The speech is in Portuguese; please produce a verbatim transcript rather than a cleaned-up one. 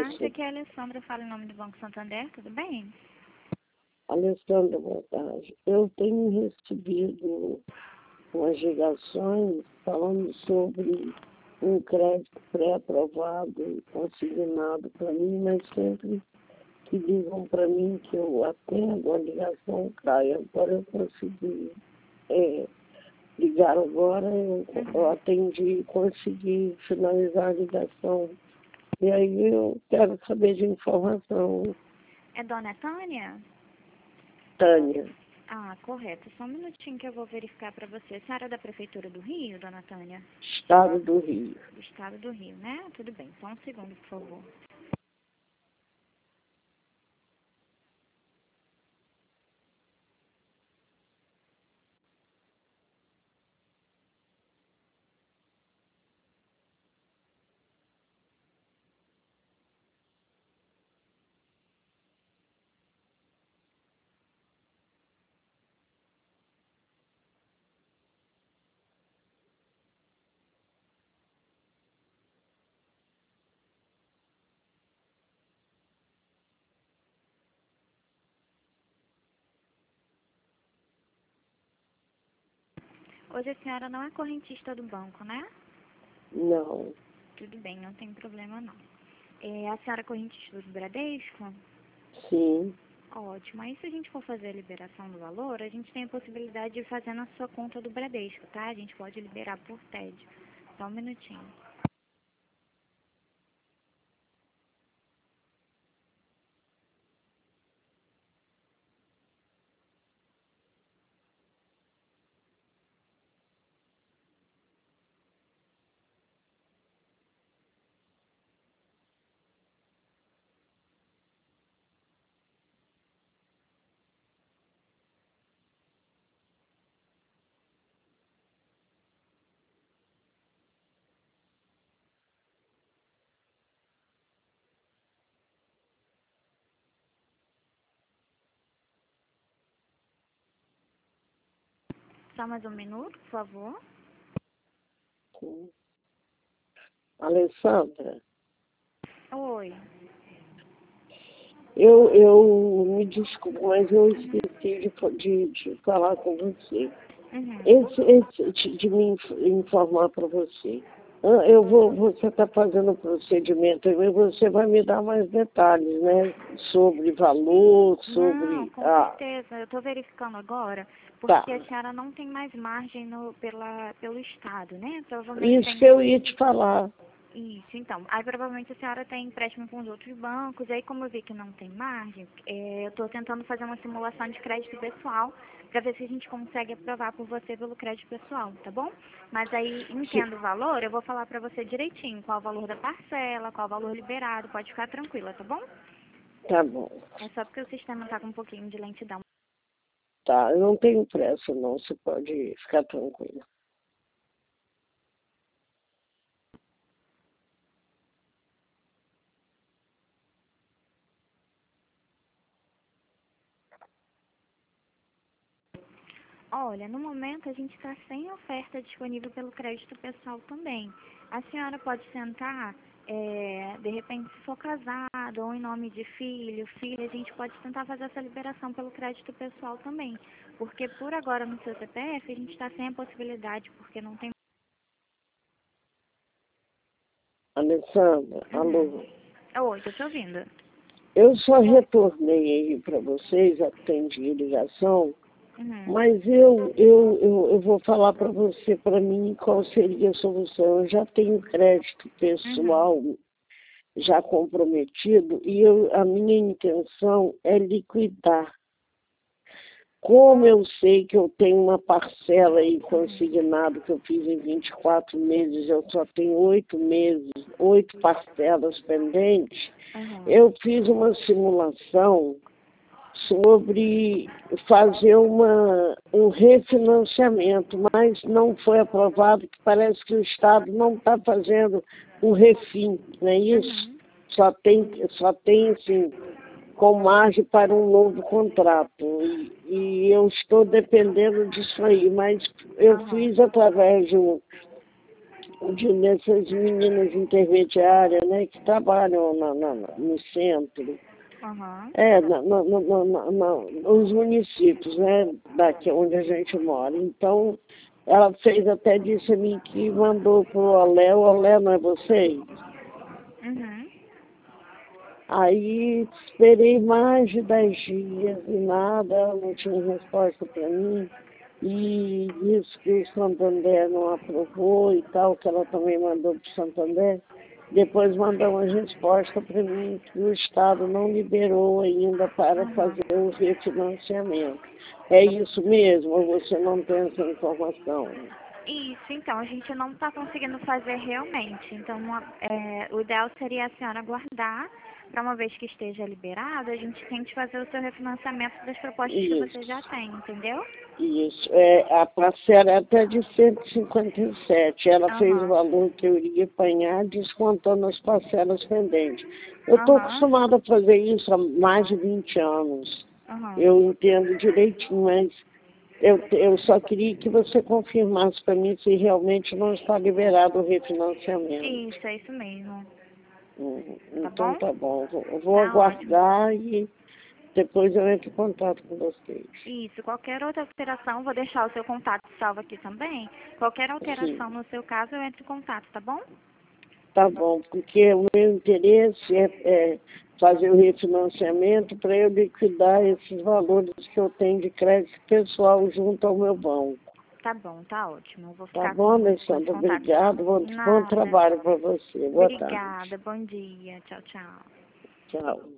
tarde, aqui é a Alessandra, fala em nome do Banco Santander, tudo bem? Alessandra, boa tarde. Eu tenho recebido umas ligações falando sobre um crédito pré-aprovado e consignado para mim, mas sempre que digam para mim que eu atendo, a ligação cai. Agora eu consegui é, ligar agora, eu, eu atendi e consegui finalizar a ligação. E aí eu quero saber de informação, É Dona Tânia? Tânia. Ah, correto. Só um minutinho que eu vou verificar para você. A senhora é da Prefeitura do Rio, Dona Tânia? Estado do Rio. Do Estado do Rio, né? Tudo bem. Só um segundo, por favor. Hoje a senhora não é correntista do banco, né? Não. Tudo bem, não tem problema não. É a senhora é correntista do Bradesco? Sim. Ótimo. Aí se a gente for fazer a liberação do valor, a gente tem a possibilidade de fazer na sua conta do Bradesco, tá? A gente pode liberar por T E D. Só um minutinho. Só mais um minuto, por favor. Sim. Alessandra, Oi. eu, eu me desculpo, mas eu esqueci de, de, de falar com você. Uhum. Esse, esse, de, de me inf- informar para você. Ah, Eu vou, você está fazendo o procedimento e você vai me dar mais detalhes, né? Sobre valor, Não, sobre. com Ah, certeza. Eu estou verificando agora, tá. porque a senhora não tem mais margem no, pela, pelo Estado, né? Provavelmente Isso tem. que eu ia te falar. Isso, então. Aí provavelmente a senhora tem empréstimo com os outros bancos. Aí como eu vi que não tem margem, é, eu estou tentando fazer uma simulação de crédito pessoal para ver se a gente consegue aprovar por você pelo crédito pessoal, tá bom? Mas aí, Sim, entendo o valor, eu vou falar para você direitinho qual o valor da parcela, qual o valor liberado. Pode ficar tranquila, tá bom? tá bom. É só porque o sistema está com um pouquinho de lentidão. Tá, eu não tenho pressa, não. Você pode ficar tranquilo. Olha, no momento a gente está sem oferta disponível pelo crédito pessoal também. A senhora pode sentar, é, de repente, se for casado ou em nome de filho, filha, a gente pode tentar fazer essa liberação pelo crédito pessoal também. Porque por agora no seu C P F a gente está sem a possibilidade, porque não tem. Alessandra, alô. Uhum. Oi, tô te ouvindo. Eu só retornei aí para vocês, atendi a ligação, Uhum. mas eu, eu, eu, eu vou falar para você, para mim, qual seria a solução. Eu já tenho crédito Uhum. pessoal já comprometido e eu, a minha intenção é liquidar. Como eu sei que eu tenho uma parcela aí consignada que eu fiz em vinte e quatro meses, eu só tenho oito meses, oito parcelas pendentes, Uhum. eu fiz uma simulação sobre fazer uma, um refinanciamento, mas não foi aprovado, que parece que o Estado não está fazendo um refim, não é isso? Uhum. Só tem, só tem assim, com margem para um novo contrato. E, e eu estou dependendo disso aí, mas eu Uhum. fiz através de um, de dessas meninas intermediárias, né, que trabalham na, na, no centro. Uhum. É, na, na, na, na, na, nos municípios, né, daqui onde a gente mora. Então, ela fez até disse a mim que mandou pro Olé, o Olé não é vocês? Uhum. Aí esperei mais de dez dias e nada, ela não tinha resposta para mim. E disse que o Santander não aprovou e tal, que ela também mandou para o Santander. Depois mandou uma resposta para mim que o Estado não liberou ainda para Uhum. fazer o refinanciamento. É isso mesmo ou você não tem essa informação? Isso, então, a gente não está conseguindo fazer realmente. Então, uma- é, o ideal seria a senhora aguardar, para uma vez que esteja liberado, a gente tente fazer o seu refinanciamento das propostas que você já Isso. tem, entendeu? Isso, é, a parcela é até de cento e cinquenta e sete. Ela fez o Aham, valor que eu iria apanhar, descontando as parcelas pendentes. Eu estou aham, acostumada a fazer isso há mais de vinte anos. aham. Eu entendo direitinho, mas eu, eu só queria que você confirmasse para mim se realmente não está liberado o refinanciamento. Isso, é isso mesmo. Hum, Tá Então bom? tá bom, eu vou eu vou Tá ótimo. aguardar e depois eu entro em contato com vocês. Isso, qualquer outra alteração, vou deixar o seu contato salvo aqui também. Qualquer Sim. alteração no seu caso, eu entro em contato, tá bom? Tá bom, porque o meu interesse é, é fazer o refinanciamento para eu liquidar esses valores que eu tenho de crédito pessoal junto ao meu banco. Tá bom, tá ótimo. Eu vou Tá ficar bom, com, com esse Alessandra? contato salvo. Obrigado. Bom, bom Nada. trabalho para você. Boa tarde. Obrigada. Bom dia. Tchau, tchau. Tchau.